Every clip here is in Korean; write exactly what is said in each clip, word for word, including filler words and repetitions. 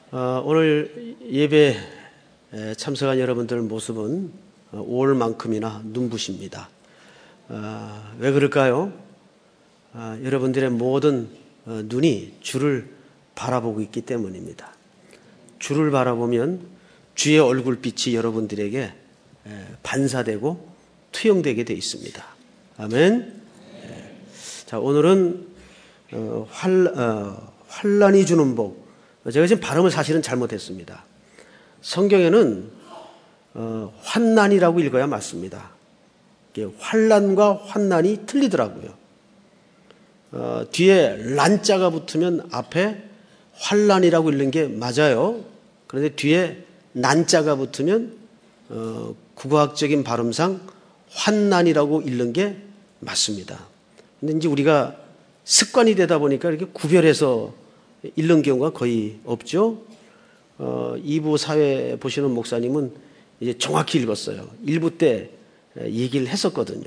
어, 오늘 예배에 참석한 여러분들 모습은 오월만큼이나 눈부십니다. 어, 왜 그럴까요? 어, 여러분들의 모든 어, 눈이 주를 바라보고 있기 때문입니다. 주를 바라보면 주의 얼굴빛이 여러분들에게 에, 반사되고 투영되게 되어 있습니다. 아멘. 에, 자, 오늘은 어, 환, 어, 환란이 주는 복. 제가 지금 발음을 사실은 잘못했습니다. 성경에는 어, 환난이라고 읽어야 맞습니다. 환란과 환난이 틀리더라고요. 어, 뒤에 란자가 붙으면 앞에 환란이라고 읽는 게 맞아요. 그런데 뒤에 난자가 붙으면 어, 국어학적인 발음상 환난이라고 읽는 게 맞습니다. 근데 이제 우리가 습관이 되다 보니까 이렇게 구별해서 읽는 경우가 거의 없죠. 어, 이 부 사회 보시는 목사님은 이제 정확히 읽었어요. 일 부 때 얘기를 했었거든요.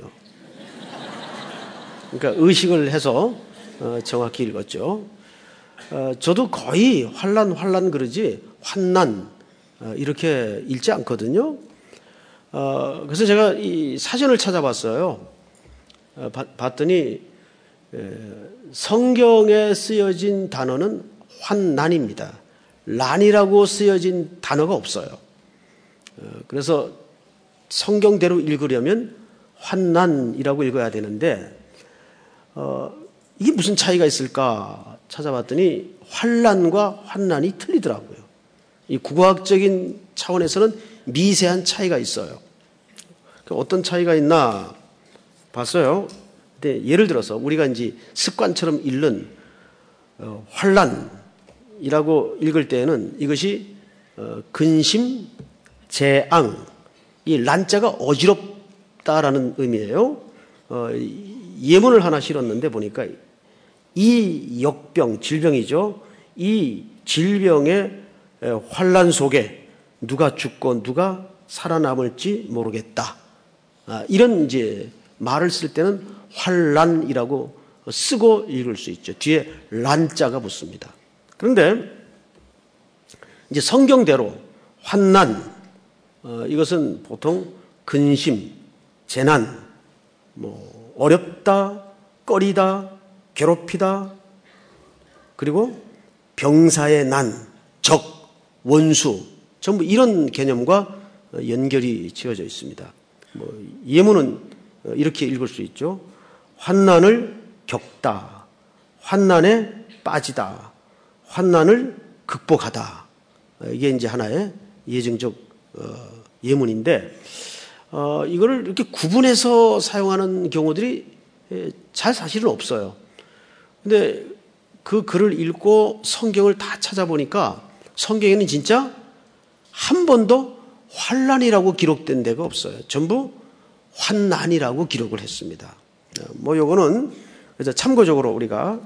그러니까 의식을 해서 어, 정확히 읽었죠. 어, 저도 거의 환란 환란 그러지 환난 어, 이렇게 읽지 않거든요. 어, 그래서 제가 이 사전을 찾아봤어요. 어, 바, 봤더니 에, 성경에 쓰여진 단어는 환난입니다. 란이라고 쓰여진 단어가 없어요. 어, 그래서 성경대로 읽으려면 환난이라고 읽어야 되는데 어, 이게 무슨 차이가 있을까 찾아봤더니 환란과 환난이 틀리더라고요. 이 국어학적인 차원에서는 미세한 차이가 있어요. 어떤 차이가 있나 봤어요. 근데 예를 들어서 우리가 이제 습관처럼 읽는 어, 환란이라고 읽을 때에는 이것이 어, 근심, 재앙, 이 란자가 어지럽다라는 의미예요. 어, 예문을 하나 실었는데 보니까 이 역병, 질병이죠. 이 질병의 환란 속에 누가 죽고 누가 살아남을지 모르겠다. 아, 이런 이제 말을 쓸 때는 환란이라고 쓰고 읽을 수 있죠. 뒤에 란자가 붙습니다. 그런데 이제 성경대로 환난 어, 이것은 보통 근심, 재난, 뭐 어렵다, 꺼리다, 괴롭히다, 그리고 병사의 난, 적, 원수 전부 이런 개념과 연결이 지어져 있습니다. 뭐 예문은 이렇게 읽을 수 있죠. 환난을 겪다, 환난에 빠지다, 환난을 극복하다. 이게 이제 하나의 예증적 예문인데 어, 이거를 이렇게 구분해서 사용하는 경우들이 잘 사실은 없어요. 근데 그 글을 읽고 성경을 다 찾아보니까 성경에는 진짜 한 번도 환난이라고 기록된 데가 없어요. 전부 환난이라고 기록을 했습니다. 뭐 요거는 그래서 참고적으로 우리가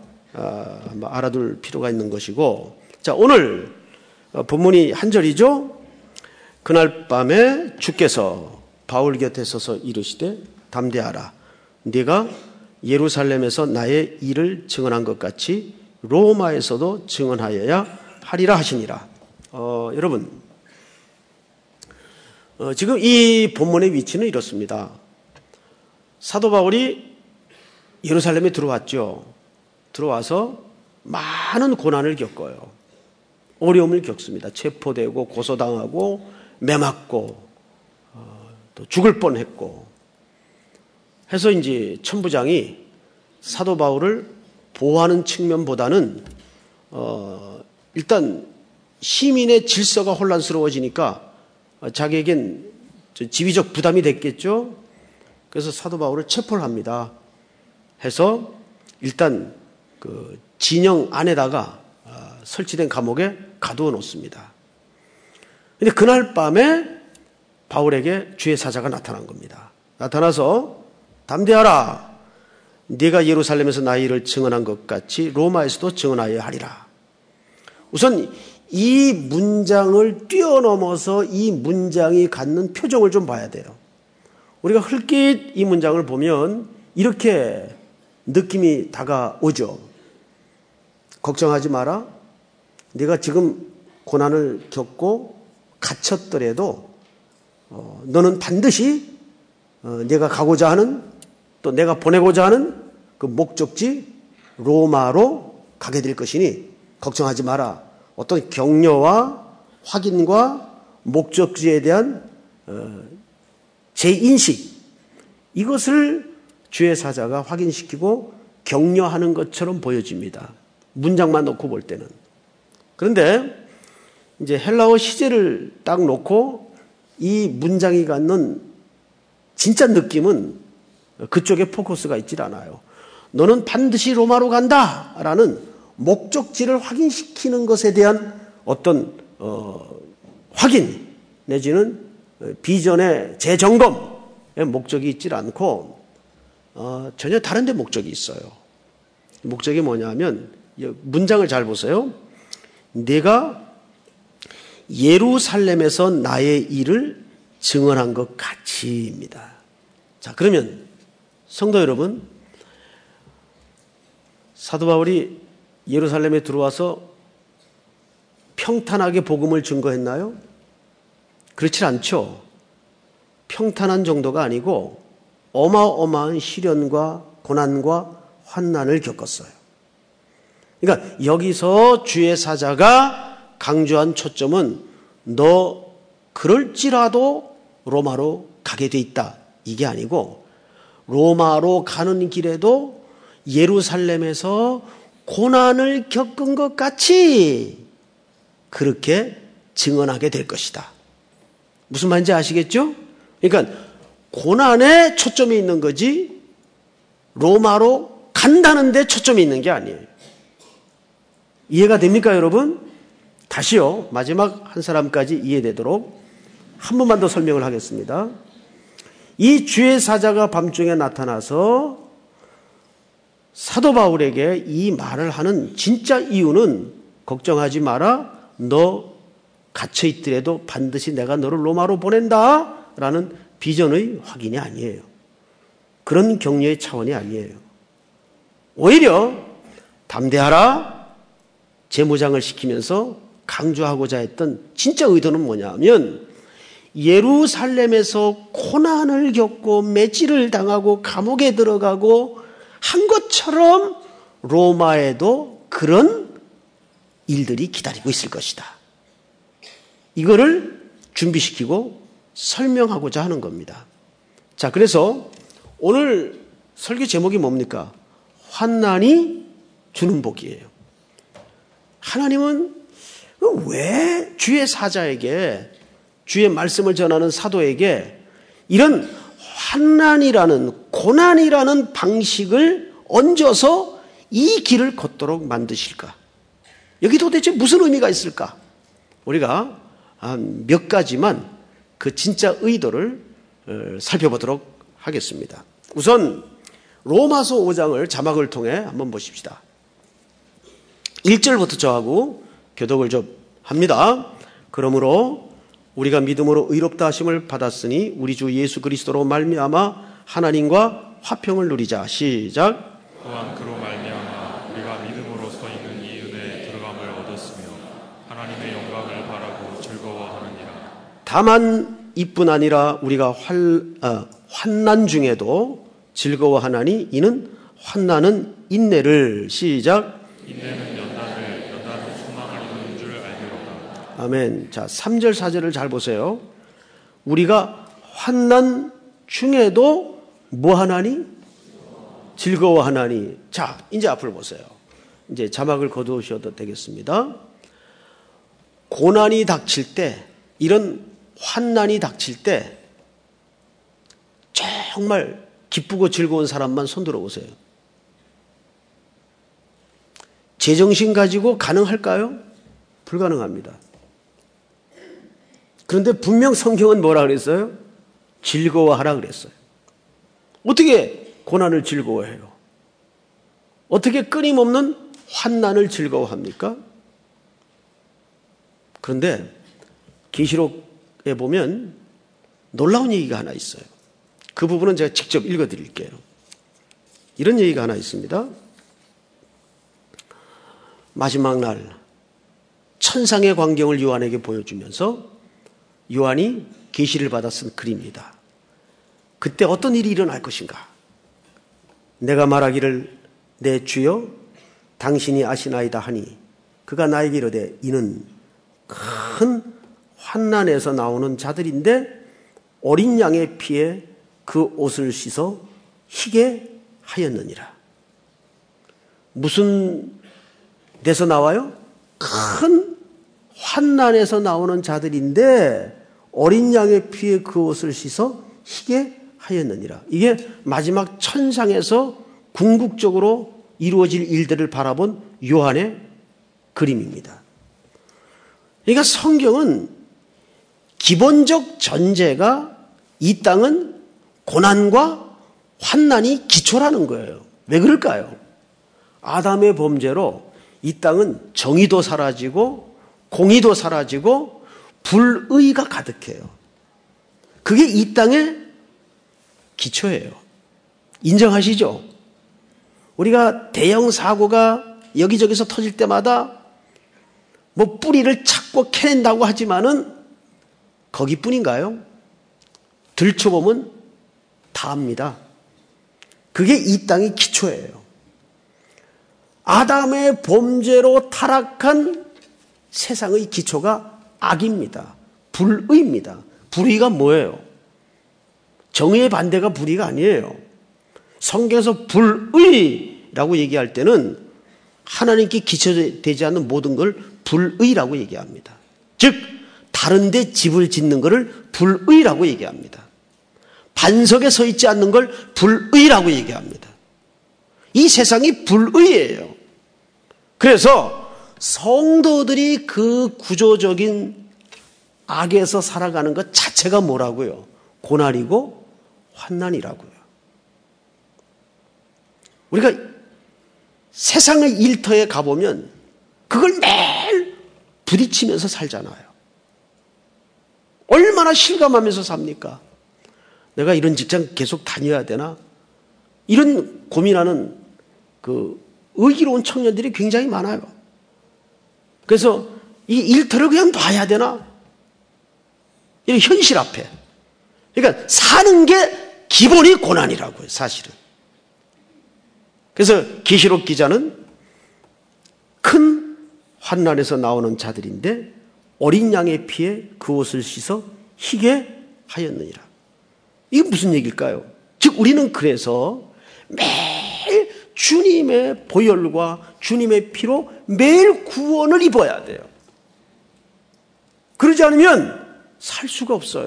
알아둘 필요가 있는 것이고, 자 오늘 본문이 한 절이죠. 그날 밤에 주께서 바울 곁에 서서 이르시되 담대하라. 네가 예루살렘에서 나의 일을 증언한 것 같이 로마에서도 증언하여야 하리라 하시니라. 어, 여러분 어, 지금 이 본문의 위치는 이렇습니다. 사도 바울이 예루살렘에 들어왔죠. 들어와서 많은 고난을 겪어요. 어려움을 겪습니다. 체포되고 고소당하고 매맞고 어, 또 죽을 뻔했고 해서 이제 천부장이 사도 바울을 보호하는 측면보다는 어, 일단 시민의 질서가 혼란스러워지니까 자기에겐 지위적 부담이 됐겠죠. 그래서 사도 바울을 체포를 합니다. 해서 일단 그 진영 안에다가 설치된 감옥에 가두어 놓습니다. 근데 그날 밤에 바울에게 주의 사자가 나타난 겁니다. 나타나서 담대하라. 네가 예루살렘에서 나의 일을 증언한 것 같이 로마에서도 증언하여야 하리라. 우선 이 문장을 뛰어넘어서 이 문장이 갖는 표정을 좀 봐야 돼요. 우리가 흘낏 이 문장을 보면 이렇게 느낌이 다가오죠. 걱정하지 마라. 네가 지금 고난을 겪고 갇혔더라도 어, 너는 반드시 어, 내가 가고자 하는 또 내가 보내고자 하는 그 목적지 로마로 가게 될 것이니 걱정하지 마라. 어떤 격려와 확인과 목적지에 대한 어, 재인식, 이것을 주의 사자가 확인시키고 격려하는 것처럼 보여집니다. 문장만 놓고 볼 때는. 그런데 이제 헬라어 시제를 딱 놓고 이 문장이 갖는 진짜 느낌은 그쪽에 포커스가 있질 않아요. 너는 반드시 로마로 간다라는 목적지를 확인시키는 것에 대한 어떤 어, 확인 내지는 비전의 재점검의 목적이 있질 않고 어, 전혀 다른 데 목적이 있어요. 목적이 뭐냐면 문장을 잘 보세요. 내가 예루살렘에서 나의 일을 증언한 것 같이입니다. 자, 그러면 성도 여러분, 사도 바울이 예루살렘에 들어와서 평탄하게 복음을 증거했나요? 그렇지 않죠. 평탄한 정도가 아니고 어마어마한 시련과 고난과 환난을 겪었어요. 그러니까 여기서 주의 사자가 강조한 초점은 너 그럴지라도 로마로 가게 돼 있다, 이게 아니고 로마로 가는 길에도 예루살렘에서 고난을 겪은 것 같이 그렇게 증언하게 될 것이다. 무슨 말인지 아시겠죠? 그러니까 고난에 초점이 있는 거지 로마로 간다는 데 초점이 있는 게 아니에요. 이해가 됩니까, 여러분? 다시요. 마지막 한 사람까지 이해되도록 한 번만 더 설명을 하겠습니다. 이 주의 사자가 밤중에 나타나서 사도 바울에게 이 말을 하는 진짜 이유는 걱정하지 마라. 너 갇혀 있더라도 반드시 내가 너를 로마로 보낸다 라는 비전의 확인이 아니에요. 그런 격려의 차원이 아니에요. 오히려 담대하라 재무장을 시키면서 강조하고자 했던 진짜 의도는 뭐냐면 예루살렘에서 고난을 겪고 매질을 당하고 감옥에 들어가고 한 것처럼 로마에도 그런 일들이 기다리고 있을 것이다. 이거를 준비시키고 설명하고자 하는 겁니다. 자, 그래서 오늘 설교 제목이 뭡니까? 환난이 주는 복이에요. 하나님은 왜 주의 사자에게, 주의 말씀을 전하는 사도에게 이런 환난이라는, 고난이라는 방식을 얹어서 이 길을 걷도록 만드실까? 여기 도대체 무슨 의미가 있을까? 우리가 한 몇 가지만 그 진짜 의도를 살펴보도록 하겠습니다. 우선 로마서 오 장을 자막을 통해 한번 보십시다. 일 절부터 저하고 교독을 좀 합니다. 그러므로 우리가 믿음으로 의롭다 하심을 받았으니 우리 주 예수 그리스도로 말미암아 하나님과 화평을 누리자. 시작. 또한 그로 말미암아 우리가 믿음으로써 있는 이 은혜에 들어감을 얻었으며 하나님의 영광을 바라고 즐거워하느니라. 다만 이뿐 아니라 우리가 활, 어, 환난 중에도 즐거워하나니 이는 환난은 인내를. 시작. 인내는 연단을, 연단은 소망을 이루는 줄 알리로다. 아멘. 자, 삼 절 사 절을 잘 보세요. 우리가 환난 중에도 뭐 하나니? 즐거워하나니. 자, 이제 앞을 보세요. 이제 자막을 거두셔도 되겠습니다. 고난이 닥칠 때, 이런 환난이 닥칠 때 정말 기쁘고 즐거운 사람만 손들어 보세요. 제정신 가지고 가능할까요? 불가능합니다. 그런데 분명 성경은 뭐라 그랬어요? 즐거워하라 그랬어요. 어떻게 고난을 즐거워해요? 어떻게 끊임없는 환난을 즐거워합니까? 그런데 계시록에 보면 놀라운 얘기가 하나 있어요. 그 부분은 제가 직접 읽어드릴게요. 이런 얘기가 하나 있습니다. 마지막 날 천상의 광경을 요한에게 보여주면서 요한이 계시를 받아 쓴 글입니다. 그때 어떤 일이 일어날 것인가? 내가 말하기를 내 주여 당신이 아시나이다 하니 그가 나에게 이르되 이는 큰 환난에서 나오는 자들인데 어린 양의 피에 그 옷을 씻어 희게 하였느니라. 무슨 데서 나와요? 큰 환난에서 나오는 자들인데 어린 양의 피에 그 옷을 씻어 희게 하였느니라. 이게 마지막 천상에서 궁극적으로 이루어질 일들을 바라본 요한의 그림입니다. 그러니까 성경은 기본적 전제가 이 땅은 고난과 환난이 기초라는 거예요. 왜 그럴까요? 아담의 범죄로 이 땅은 정의도 사라지고 공의도 사라지고 불의가 가득해요. 그게 이 땅의 기초예요. 인정하시죠? 우리가 대형 사고가 여기저기서 터질 때마다 뭐 뿌리를 찾고 캐낸다고 하지만은 거기뿐인가요? 들춰보면 다 압니다. 그게 이 땅의 기초예요. 아담의 범죄로 타락한 세상의 기초가 악입니다. 불의입니다. 불의가 뭐예요? 정의의 반대가 불의가 아니에요. 성경에서 불의라고 얘기할 때는 하나님께 기초되지 않는 모든 걸 불의라고 얘기합니다. 즉 다른 데 집을 짓는 것을 불의라고 얘기합니다. 반석에 서 있지 않는 걸 불의라고 얘기합니다. 이 세상이 불의예요. 그래서 성도들이 그 구조적인 악에서 살아가는 것 자체가 뭐라고요? 고난이고 환난이라고요. 우리가 세상의 일터에 가보면 그걸 매일 부딪히면서 살잖아요. 얼마나 실감하면서 삽니까? 내가 이런 직장 계속 다녀야 되나? 이런 고민하는 그 의기로운 청년들이 굉장히 많아요. 그래서 이 일터를 그냥 놔야 되나? 이런 현실 앞에. 그러니까 사는 게 기본이 고난이라고요, 사실은. 그래서 계시록 기자는 큰 환난에서 나오는 자들인데 어린 양의 피에 그 옷을 씻어 희게 하였느니라. 이게 무슨 얘기일까요? 즉 우리는 그래서 매일 주님의 보혈과 주님의 피로 매일 구원을 입어야 돼요. 그러지 않으면 살 수가 없어요.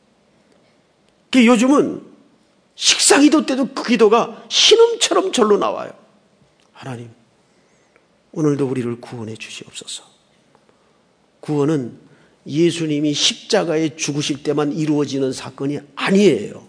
요즘은 식사기도 때도 그 기도가 신음처럼 절로 나와요. 하나님, 오늘도 우리를 구원해 주시옵소서. 구원은 예수님이 십자가에 죽으실 때만 이루어지는 사건이 아니에요.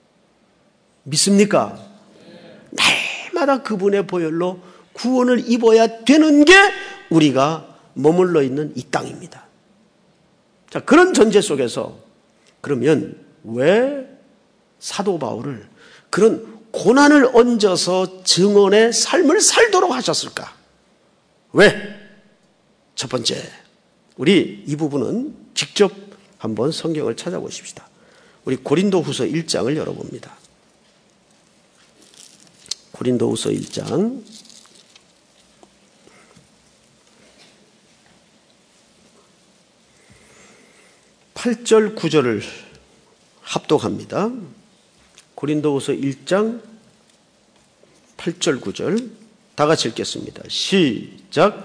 믿습니까? 날마다 그분의 보혈로 구원을 입어야 되는 게 우리가 머물러 있는 이 땅입니다. 자, 그런 전제 속에서 그러면 왜 사도 바울을 그런 고난을 얹어서 증언의 삶을 살도록 하셨을까? 왜? 첫 번째, 우리 이 부분은 직접 한번 성경을 찾아보십시다. 우리 고린도후서 일 장을 열어봅니다. 고린도후서 일 장 팔 절 구 절을 합독합니다. 고린도후서 일 장 팔 절 구 절 다 같이 읽겠습니다. 시작.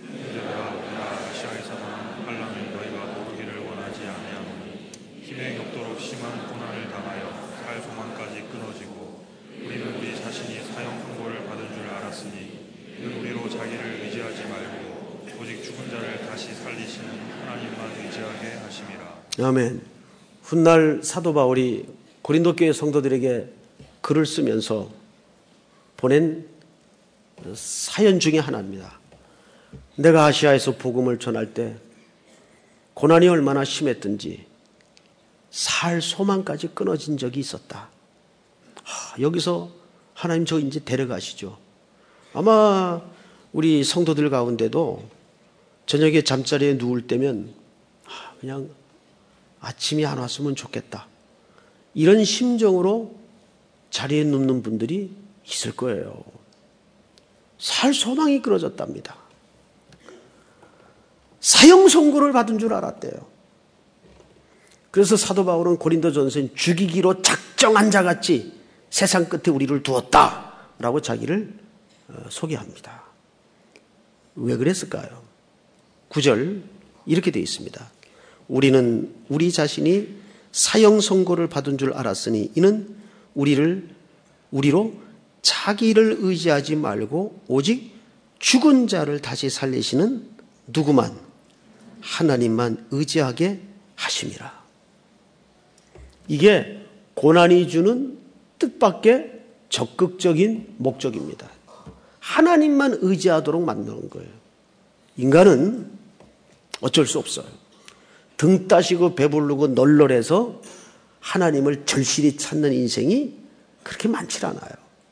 아멘. 훗날 사도 바울이 고린도 교회 성도들에게 글을 쓰면서 보낸 사연 중에 하나입니다. 내가 아시아에서 복음을 전할 때 고난이 얼마나 심했든지 살 소망까지 끊어진 적이 있었다. 하, 여기서 하나님 저 이제 데려가시죠. 아마 우리 성도들 가운데도 저녁에 잠자리에 누울 때면 그냥 아침이 안 왔으면 좋겠다. 이런 심정으로 자리에 눕는 분들이 있을 거예요. 살 소망이 끊어졌답니다. 사형 선고를 받은 줄 알았대요. 그래서 사도 바울은 고린도전서에 죽이기로 작정한 자같이 세상 끝에 우리를 두었다라고 자기를 소개합니다. 왜 그랬을까요? 구 절 이렇게 되어 있습니다. 우리는 우리 자신이 사형 선고를 받은 줄 알았으니 이는 우리를 우리로 자기를 의지하지 말고 오직 죽은 자를 다시 살리시는 누구만 하나님만 의지하게 하심이라. 이게 고난이 주는 뜻밖의 적극적인 목적입니다. 하나님만 의지하도록 만드는 거예요. 인간은 어쩔 수 없어요. 등 따시고 배부르고 널널해서 하나님을 절실히 찾는 인생이 그렇게 많지 않아요.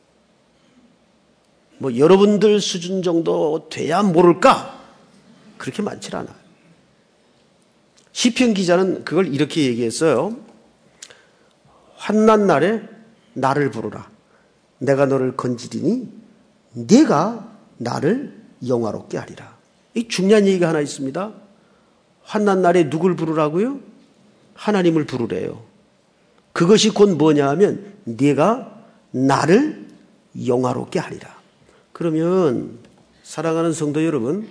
뭐 여러분들 수준 정도 돼야 모를까? 그렇게 많지 않아요. 시편 기자는 그걸 이렇게 얘기했어요. 환난 날에 나를 부르라. 내가 너를 건지리니 네가 나를 영화롭게 하리라. 이 중요한 얘기가 하나 있습니다. 환난 날에 누굴 부르라고요? 하나님을 부르래요. 그것이 곧 뭐냐 하면 네가 나를 영화롭게 하리라. 그러면 사랑하는 성도 여러분,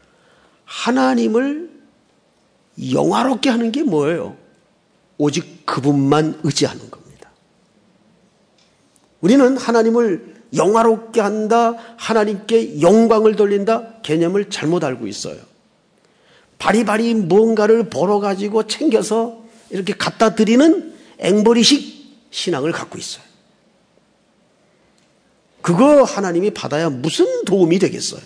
하나님을 영화롭게 하는 게 뭐예요? 오직 그분만 의지하는 겁니다. 우리는 하나님을 영화롭게 한다, 하나님께 영광을 돌린다 개념을 잘못 알고 있어요. 바리바리 뭔가를 벌어가지고 챙겨서 이렇게 갖다 드리는 앵벌이식 신앙을 갖고 있어요. 그거 하나님이 받아야 무슨 도움이 되겠어요?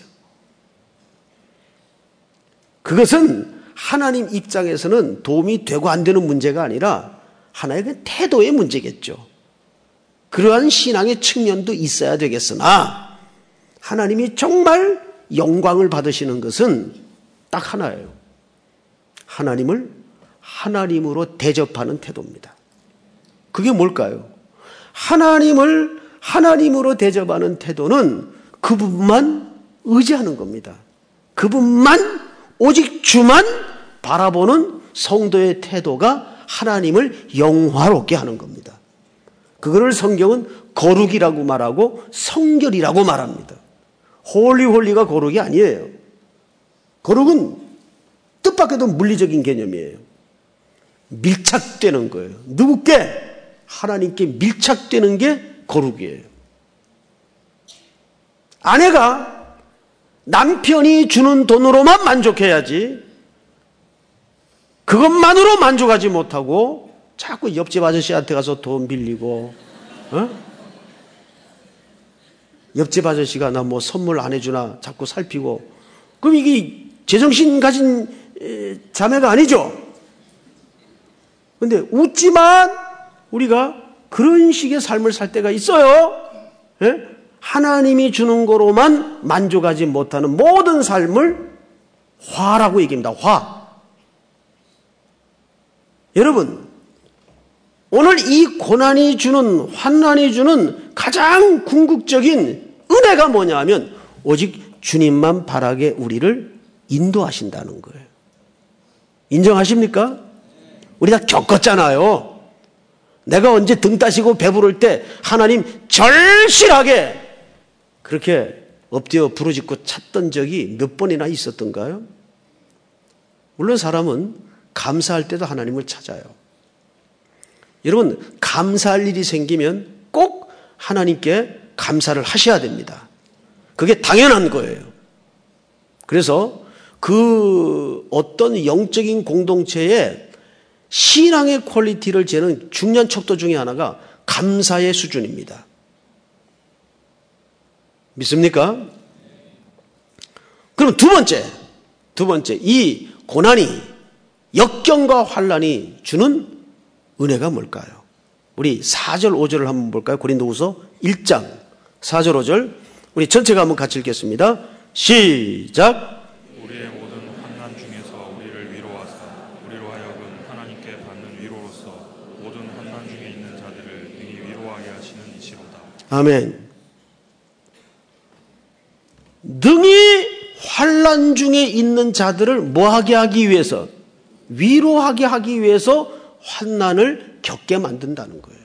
그것은 하나님 입장에서는 도움이 되고 안 되는 문제가 아니라 하나의 태도의 문제겠죠. 그러한 신앙의 측면도 있어야 되겠으나 하나님이 정말 영광을 받으시는 것은 딱 하나예요. 하나님을 하나님으로 대접하는 태도입니다. 그게 뭘까요? 하나님을 하나님으로 대접하는 태도는 그분만 의지하는 겁니다. 그분만 오직 주만 바라보는 성도의 태도가 하나님을 영화롭게 하는 겁니다. 그거를 성경은 거룩이라고 말하고 성결이라고 말합니다. 홀리 홀리가 거룩이 아니에요. 거룩은 뜻밖에도 물리적인 개념이에요. 밀착되는 거예요. 누구께? 하나님께 밀착되는 게 거룩이에요. 아내가 남편이 주는 돈으로만 만족해야지 그것만으로 만족하지 못하고 자꾸 옆집 아저씨한테 가서 돈 빌리고 어? 옆집 아저씨가 나 뭐 선물 안 해주나 자꾸 살피고 그럼 이게 제정신 가진 자매가 아니죠. 그런데 웃지만 우리가 그런 식의 삶을 살 때가 있어요. 예? 하나님이 주는 거로만 만족하지 못하는 모든 삶을 화라고 얘기합니다. 화. 여러분, 오늘 이 고난이 주는, 환난이 주는 가장 궁극적인 은혜가 뭐냐 하면 오직 주님만 바라게 우리를 인도하신다는 거예요. 인정하십니까? 우리 다 겪었잖아요. 내가 언제 등 따시고 배부를 때 하나님 절실하게 그렇게 엎드려 부르짖고 찾던 적이 몇 번이나 있었던가요? 물론 사람은 감사할 때도 하나님을 찾아요. 여러분, 감사할 일이 생기면 꼭 하나님께 감사를 하셔야 됩니다. 그게 당연한 거예요. 그래서 그 어떤 영적인 공동체의 신앙의 퀄리티를 재는 중요한 척도 중에 하나가 감사의 수준입니다. 믿습니까? 그럼 두 번째, 두 번째, 이 고난이, 역경과 환난이 주는 은혜가 뭘까요? 우리 사 절, 오 절을 한번 볼까요? 고린도후서 일 장 사 절, 오 절. 우리 전체가 한번 같이 읽겠습니다. 시작. 우리의 모든 우리로 하여금 하나님께 받는 위로로서 모든 환난 중에 있는 자들을 능히 위로하게 하시는 이시로다. 아멘. 능히 환난 중에 있는 자들을 뭐하게 하기 위해서, 위로하게 하기 위해서 환난을 겪게 만든다는 거예요.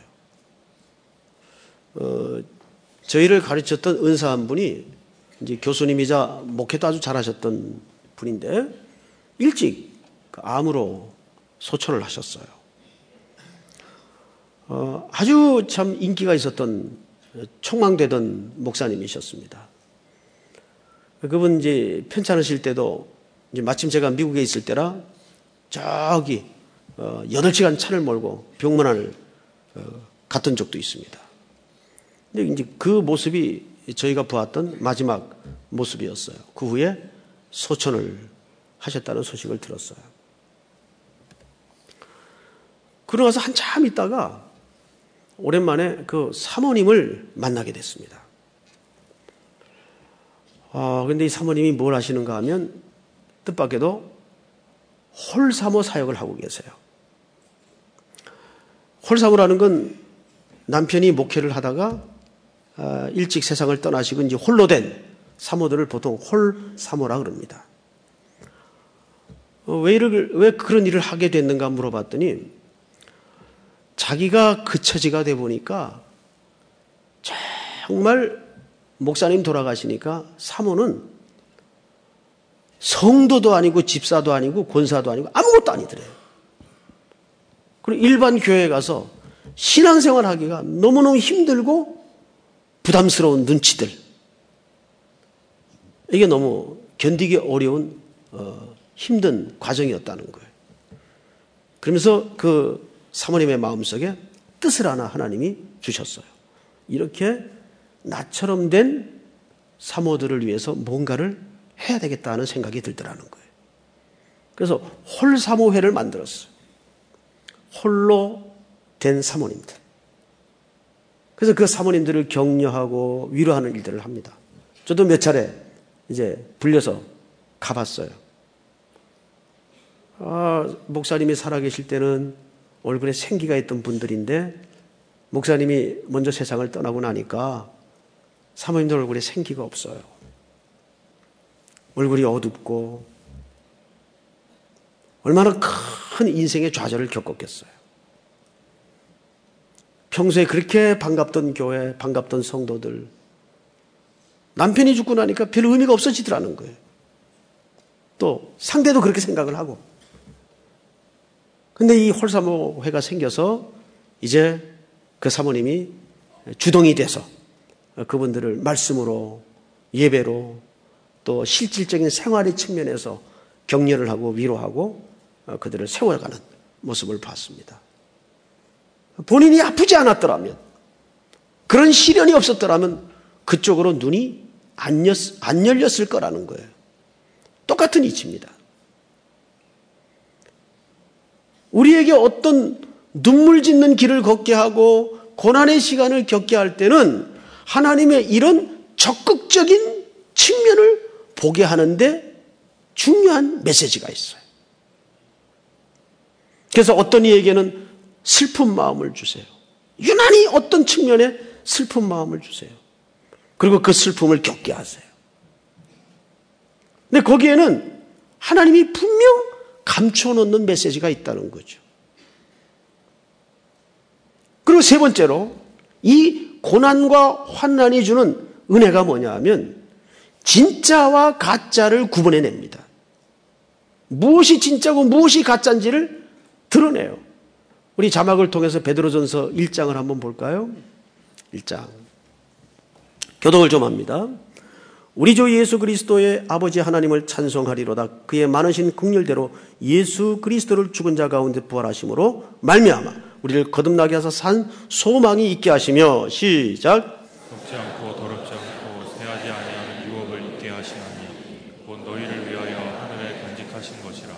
어, 저희를 가르쳤던 은사 한 분이 이제 교수님이자 목회도 아주 잘하셨던 분인데 일찍 암으로 소천을 하셨어요. 어, 아주 참 인기가 있었던, 촉망되던 목사님이셨습니다. 그분 이제 편찮으실 때도 이제 마침 제가 미국에 있을 때라 저기 어, 여덟 시간 차를 몰고 병문안을 어, 갔던 적도 있습니다. 근데 이제 그 모습이 저희가 보았던 마지막 모습이었어요. 그 후에 소천을 하셨다는 소식을 들었어요. 그러고 나서 한참 있다가 오랜만에 그 사모님을 만나게 됐습니다. 아, 근데 이 사모님이 뭘 하시는가 하면 뜻밖에도 홀사모 사역을 하고 계세요. 홀사모라는 건 남편이 목회를 하다가 아, 일찍 세상을 떠나시고 이제 홀로 된 사모들을 보통 홀사모라 그럽니다. 어, 왜, 이를, 왜 그런 일을 하게 됐는가 물어봤더니 자기가 그 처지가 돼 보니까 정말 목사님 돌아가시니까 사모는 성도도 아니고 집사도 아니고 권사도 아니고 아무것도 아니더래요. 그리고 일반 교회에 가서 신앙생활 하기가 너무너무 힘들고 부담스러운 눈치들, 이게 너무 견디기 어려운 어, 힘든 과정이었다는 거예요. 그러면서 그 사모님의 마음속에 뜻을 하나 하나님이 주셨어요. 이렇게 나처럼 된 사모들을 위해서 뭔가를 해야 되겠다는 생각이 들더라는 거예요. 그래서 홀사모회를 만들었어요. 홀로 된 사모님들. 그래서 그 사모님들을 격려하고 위로하는 일들을 합니다. 저도 몇 차례 이제 불려서 가봤어요. 아, 목사님이 살아계실 때는 얼굴에 생기가 있던 분들인데 목사님이 먼저 세상을 떠나고 나니까 사모님들 얼굴에 생기가 없어요. 얼굴이 어둡고 얼마나 큰 인생의 좌절을 겪었겠어요. 평소에 그렇게 반갑던 교회, 반갑던 성도들, 남편이 죽고 나니까 별 의미가 없어지더라는 거예요. 또 상대도 그렇게 생각을 하고. 근데 이 홀사모회가 생겨서 이제 그 사모님이 주동이 돼서 그분들을 말씀으로, 예배로, 또 실질적인 생활의 측면에서 격려를 하고 위로하고 그들을 세워가는 모습을 봤습니다. 본인이 아프지 않았더라면, 그런 시련이 없었더라면 그쪽으로 눈이 안, 였, 안 열렸을 거라는 거예요. 똑같은 이치입니다. 우리에게 어떤 눈물 짓는 길을 걷게 하고 고난의 시간을 겪게 할 때는 하나님의 이런 적극적인 측면을 보게 하는데 중요한 메시지가 있어요. 그래서 어떤 이에게는 슬픈 마음을 주세요. 유난히 어떤 측면에 슬픈 마음을 주세요. 그리고 그 슬픔을 겪게 하세요. 근데 거기에는 하나님이 분명 감춰놓는 메시지가 있다는 거죠. 그리고 세 번째로 이 고난과 환난이 주는 은혜가 뭐냐 하면 진짜와 가짜를 구분해냅니다. 무엇이 진짜고 무엇이 가짜인지를 드러내요. 우리 자막을 통해서 베드로전서 일 장을 한번 볼까요? 일 장. 교독을 좀 합니다. 우리 주 예수 그리스도의 아버지 하나님을 찬송하리로다. 그의 많으신 긍휼대로 예수 그리스도를 죽은 자 가운데 부활하심으로 말미암아 우리를 거듭나게 하사 산 소망이 있게 하시며 시작. 썩지 않고 더럽지 않고 새하지 아니하는 유업을 있게 하시나니 곧 너희를 위하여 하늘에 간직하신 것이라.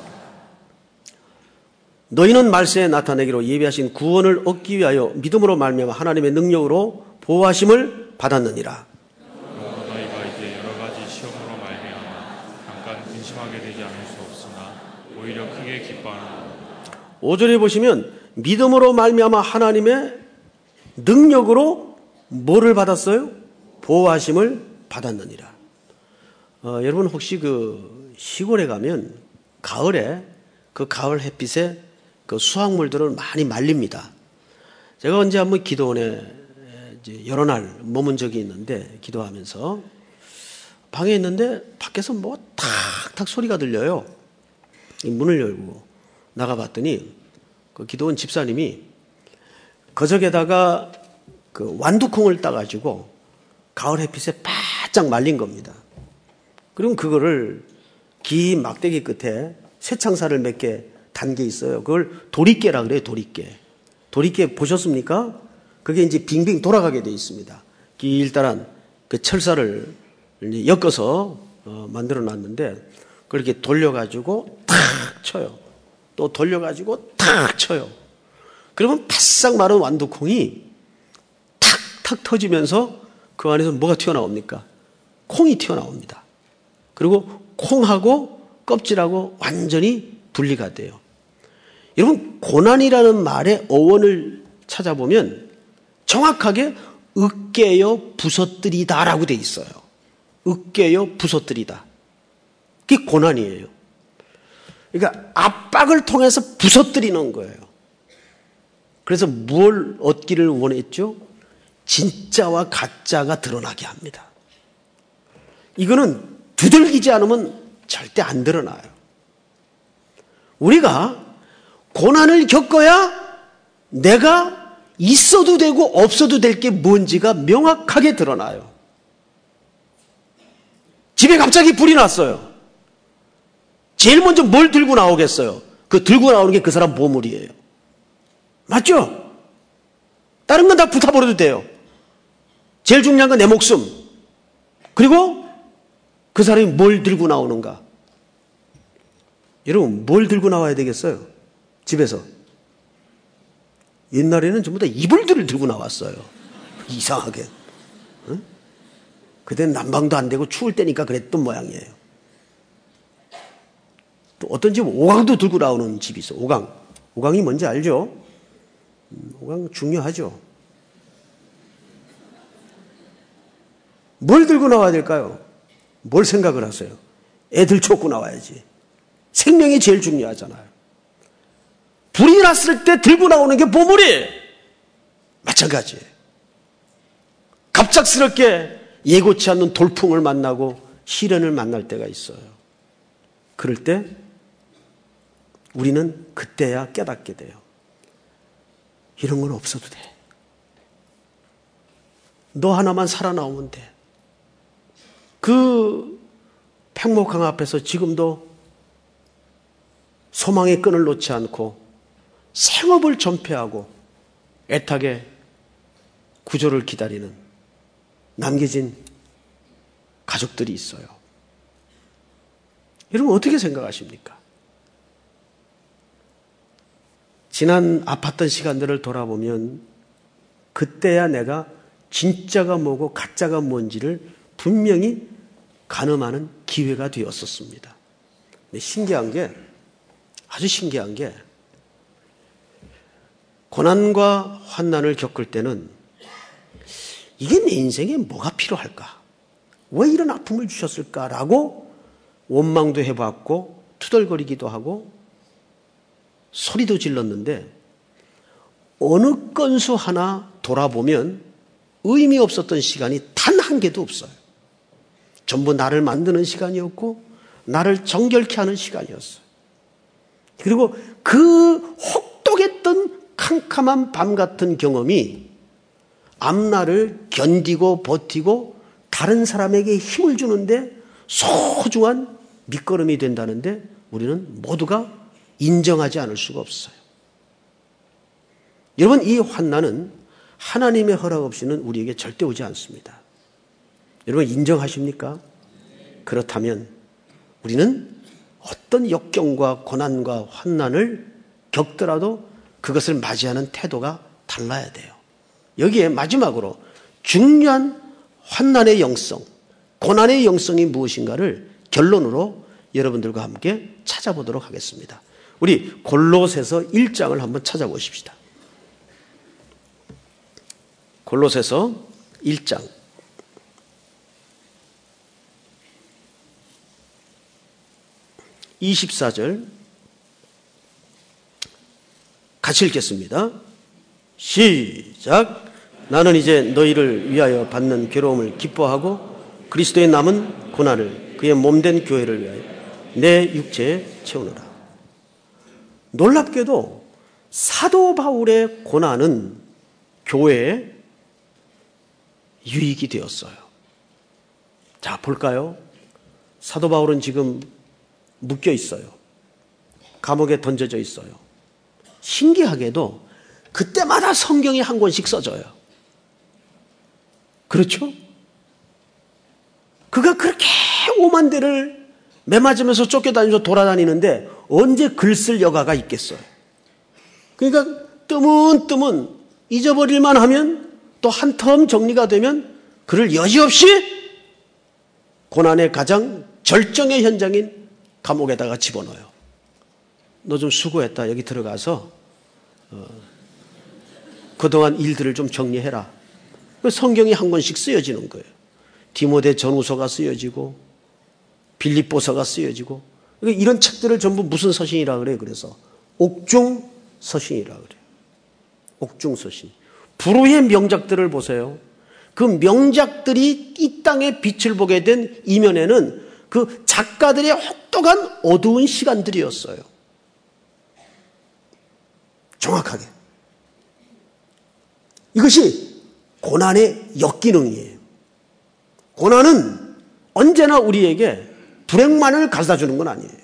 너희는 말세에 나타내기로 예비하신 구원을 얻기 위하여 믿음으로 말미암아 하나님의 능력으로 보호하심을 받았느니라. 그러므로 너희가 이제 여러 가지 시험으로 말미암아 잠깐 근심하게 되지 않을 수 없으나 오히려 크게 기뻐하는 오 절에 보시면 믿음으로 말미암아 하나님의 능력으로 뭐를 받았어요? 보호하심을 받았느니라. 어, 여러분 혹시 그 시골에 가면 가을에 그 가을 햇빛에 그 수확물들을 많이 말립니다. 제가 언제 한번 기도원에 이제 여러 날 머문 적이 있는데 기도하면서 방에 있는데 밖에서 뭐 탁탁 소리가 들려요. 문을 열고 나가봤더니 그 기도원 집사님이 거적에다가 그 완두콩을 따가지고 가을 햇빛에 바짝 말린 겁니다. 그리고 그거를 긴 막대기 끝에 쇠창살을 몇 개 단 게 있어요. 그걸 도리깨라 그래요. 도리깨. 도리깨 보셨습니까? 그게 이제 빙빙 돌아가게 돼 있습니다. 길다란 그 철사를 엮어서 어, 만들어 놨는데 그렇게 돌려가지고 탁 쳐요. 또 돌려가지고 탁 쳐요. 그러면 바싹 마른 완두콩이 탁탁 터지면서 그 안에서 뭐가 튀어나옵니까? 콩이 튀어나옵니다. 그리고 콩하고 껍질하고 완전히 분리가 돼요. 여러분 고난이라는 말의 어원을 찾아보면 정확하게 으깨어 부서뜨리다라고 돼 있어요. 으깨어 부서뜨리다. 그게 고난이에요. 그러니까 압박을 통해서 부서뜨리는 거예요. 그래서 뭘 얻기를 원했죠? 진짜와 가짜가 드러나게 합니다. 이거는 두들기지 않으면 절대 안 드러나요. 우리가 고난을 겪어야 내가 있어도 되고 없어도 될 게 뭔지가 명확하게 드러나요. 집에 갑자기 불이 났어요. 제일 먼저 뭘 들고 나오겠어요? 그 들고 나오는 게 그 사람 보물이에요. 맞죠? 다른 건 다 불타버려도 돼요. 제일 중요한 건 내 목숨. 그리고 그 사람이 뭘 들고 나오는가? 여러분, 뭘 들고 나와야 되겠어요? 집에서. 옛날에는 전부 다 이불들을 들고 나왔어요. 이상하게. 응? 그때는 난방도 안 되고 추울 때니까 그랬던 모양이에요. 또 어떤 집은 오강도 들고 나오는 집이 있어요. 오강. 오강이 뭔지 알죠? 오강 중요하죠. 뭘 들고 나와야 될까요? 뭘 생각을 하세요? 애들 쫓고 나와야지. 생명이 제일 중요하잖아요. 불이 났을 때 들고 나오는 게 보물이에요. 마찬가지예요. 갑작스럽게 예고치 않는 돌풍을 만나고 시련을 만날 때가 있어요. 그럴 때 우리는 그때야 깨닫게 돼요. 이런 건 없어도 돼. 너 하나만 살아나오면 돼. 그 팽목항 앞에서 지금도 소망의 끈을 놓지 않고 생업을 전폐하고 애타게 구조를 기다리는 남겨진 가족들이 있어요. 여러분 어떻게 생각하십니까? 지난 아팠던 시간들을 돌아보면 그때야 내가 진짜가 뭐고 가짜가 뭔지를 분명히 가늠하는 기회가 되었었습니다. 근데 신기한 게 아주 신기한 게 고난과 환난을 겪을 때는 이게 내 인생에 뭐가 필요할까? 왜 이런 아픔을 주셨을까라고 원망도 해봤고 투덜거리기도 하고 소리도 질렀는데 어느 건수 하나 돌아보면 의미 없었던 시간이 단 한 개도 없어요. 전부 나를 만드는 시간이었고 나를 정결케 하는 시간이었어요. 그리고 그 혹독했던 캄캄한 밤 같은 경험이 앞날을 견디고 버티고 다른 사람에게 힘을 주는데 소중한 밑거름이 된다는데 우리는 모두가 인정하지 않을 수가 없어요. 여러분 이 환난은 하나님의 허락 없이는 우리에게 절대 오지 않습니다. 여러분 인정하십니까? 그렇다면 우리는 어떤 역경과 고난과 환난을 겪더라도 그것을 맞이하는 태도가 달라야 돼요. 여기에 마지막으로 중요한 환난의 영성, 고난의 영성이 무엇인가를 결론으로 여러분들과 함께 찾아보도록 하겠습니다. 우리 골로새서 일 장을 한번 찾아보십시다. 골로새서 일 장. 이십사 절 같이 읽겠습니다. 시작. 나는 이제 너희를 위하여 받는 괴로움을 기뻐하고 그리스도의 남은 고난을 그의 몸된 교회를 위하여 내 육체에 채우노라. 놀랍게도 사도 바울의 고난은 교회에 유익이 되었어요. 자, 볼까요? 사도 바울은 지금 묶여 있어요. 감옥에 던져져 있어요. 신기하게도 그때마다 성경이 한 권씩 써져요. 그렇죠? 그가 그렇게 오만 대를 매맞으면서 쫓겨다니면서 돌아다니는데 언제 글 쓸 여가가 있겠어요? 그러니까 뜨문뜨문 잊어버릴만 하면 또 한 텀 정리가 되면 그를 여지없이 고난의 가장 절정의 현장인 감옥에다가 집어넣어요. 너 좀 수고했다. 여기 들어가서 어, 그동안 일들을 좀 정리해라. 성경이 한 권씩 쓰여지는 거예요. 디모데 전후서가 쓰여지고 빌립보서가 쓰여지고 이런 책들을 전부 무슨 서신이라 그래요? 그래서 옥중 서신이라 그래요. 옥중 서신. 불후의 명작들을 보세요. 그 명작들이 이 땅에 빛을 보게 된 이면에는 그 작가들의 혹독한 어두운 시간들이었어요. 정확하게. 이것이 고난의 역기능이에요. 고난은 언제나 우리에게 불행만을 가져다 주는 건 아니에요.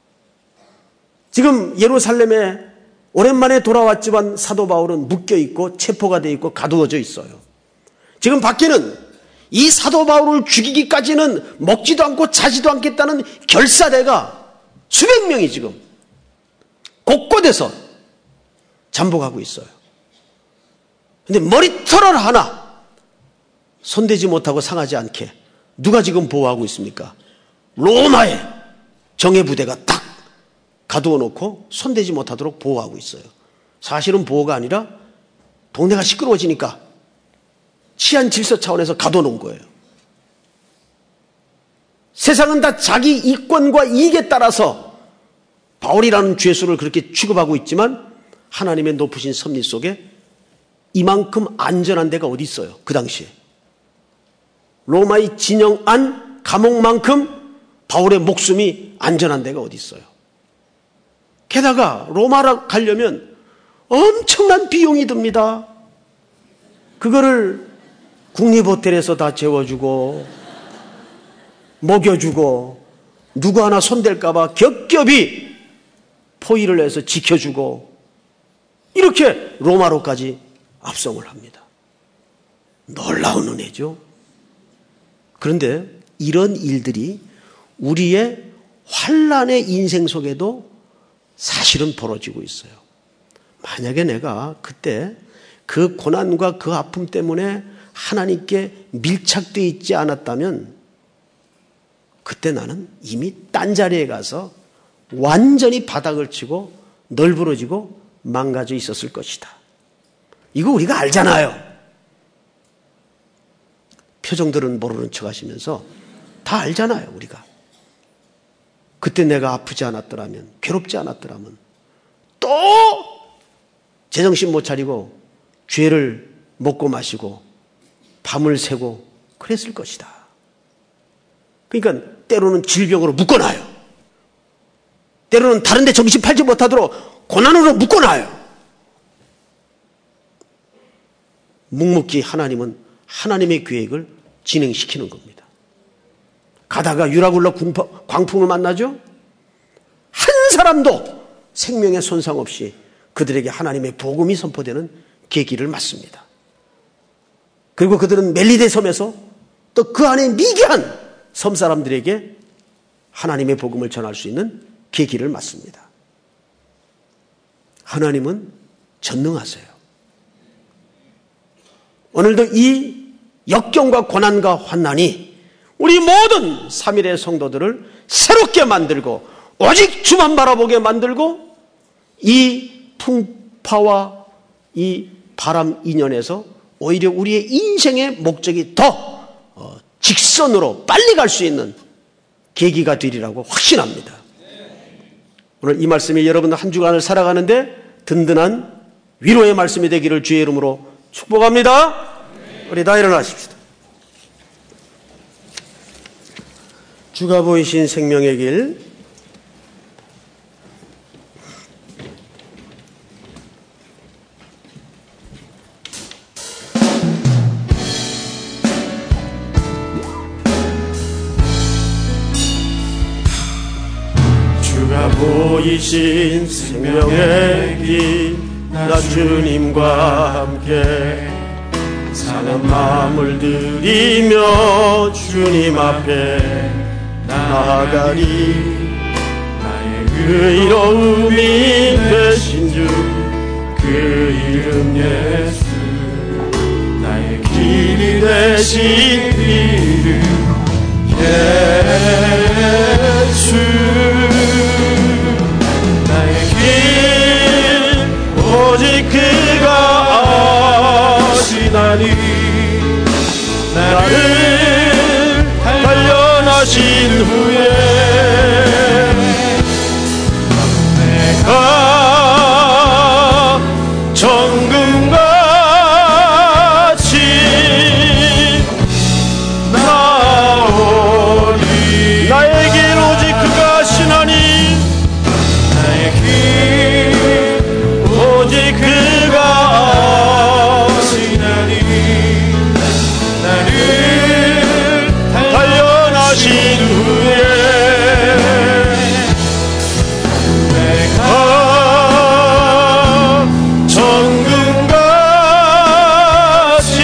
지금 예루살렘에 오랜만에 돌아왔지만 사도 바울은 묶여있고 체포가 되어 있고 가두어져 있어요. 지금 밖에는 이 사도 바울을 죽이기까지는 먹지도 않고 자지도 않겠다는 결사대가 수백 명이 지금 곳곳에서 잠복하고 있어요. 그런데 머리털을 하나 손대지 못하고 상하지 않게 누가 지금 보호하고 있습니까? 로마의 정예부대가 딱 가두어 놓고 손대지 못하도록 보호하고 있어요. 사실은 보호가 아니라 동네가 시끄러워지니까 치안 질서 차원에서 가둬 놓은 거예요. 세상은 다 자기 이권과 이익에 따라서 바울이라는 죄수를 그렇게 취급하고 있지만 하나님의 높으신 섭리 속에 이만큼 안전한 데가 어디 있어요? 그 당시에. 로마의 진영 안 감옥만큼 바울의 목숨이 안전한 데가 어디 있어요? 게다가 로마로 가려면 엄청난 비용이 듭니다. 그거를 국립호텔에서 다 재워주고 먹여주고 누구 하나 손댈까 봐 겹겹이 포위를 해서 지켜주고 이렇게 로마로까지 압송을 합니다. 놀라운 은혜죠. 그런데 이런 일들이 우리의 환난의 인생 속에도 사실은 벌어지고 있어요. 만약에 내가 그때 그 고난과 그 아픔 때문에 하나님께 밀착되어 있지 않았다면 그때 나는 이미 딴 자리에 가서 완전히 바닥을 치고 널브러지고 망가져 있었을 것이다. 이거 우리가 알잖아요. 표정들은 모르는 척 하시면서 다 알잖아요, 우리가. 그때 내가 아프지 않았더라면, 괴롭지 않았더라면 또 제정신 못 차리고 죄를 먹고 마시고 밤을 새고 그랬을 것이다. 그러니까 때로는 질병으로 묶어놔요. 때로는 다른 데 정신 팔지 못하도록 고난으로 묶어놔요. 묵묵히 하나님은 하나님의 계획을 진행시키는 겁니다. 가다가 유라굴라 광풍을 만나죠? 한 사람도 생명의 손상 없이 그들에게 하나님의 복음이 선포되는 계기를 맞습니다. 그리고 그들은 멜리데 섬에서 또 그 안에 미개한 섬 사람들에게 하나님의 복음을 전할 수 있는 계기를 맞습니다. 하나님은 전능하세요. 오늘도 이 역경과 고난과 환난이 우리 모든 삼일의 성도들을 새롭게 만들고 오직 주만 바라보게 만들고 이 풍파와 이 바람 이년에서 오히려 우리의 인생의 목적이 더 직선으로 빨리 갈 수 있는 계기가 되리라고 확신합니다. 오늘 이 말씀이 여러분 한 주간을 살아가는데 든든한 위로의 말씀이 되기를 주의 이름으로 축복합니다. 우리 다 일어나십시다. 주가 보이신 생명의 길, 주가 보이신 생명의 길, 나 주님과 함께 사는 마음을 들이며 주님 앞에 나아가리. 나의 의로움이 되신 주 그 이름 예수, 나의 길이 되신 이름 예수. 나의 길 오직 그가 아시나니, 나를 단련하신 후에 내가 정금같이 나오리. 나의 길 오직 그가 아시나니, 나의 길 오직 그가 아시나니, 나를 단련하신 후에 내가 정금같이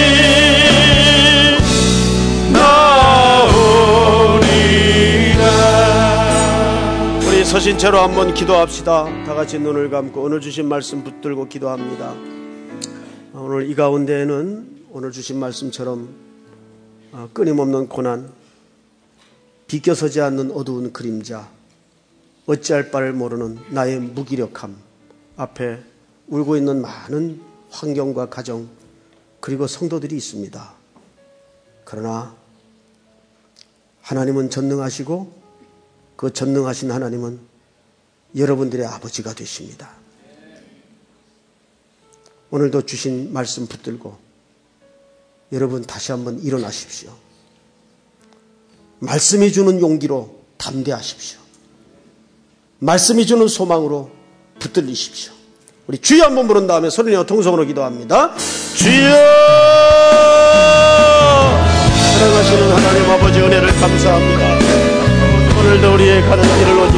나오리라. 우리 서신 채로 한번 기도합시다. 다 같이 눈을 감고 오늘 주신 말씀 붙들고 기도합니다. 오늘 이 가운데에는 오늘 주신 말씀처럼 끊임없는 고난, 비껴서지 않는 어두운 그림자, 어찌할 바를 모르는 나의 무기력함 앞에 울고 있는 많은 환경과 가정 그리고 성도들이 있습니다. 그러나 하나님은 전능하시고 그 전능하신 하나님은 여러분들의 아버지가 되십니다. 오늘도 주신 말씀 붙들고 여러분 다시 한번 일어나십시오. 말씀이 주는 용기로 담대하십시오. 말씀이 주는 소망으로 붙들리십시오. 우리 주여 한번 부른 다음에 소리내어 통성으로 기도합니다. 주여! 사랑하시는 하나님 아버지 은혜를 감사합니다. 오늘도 우리의 가는 길을 오직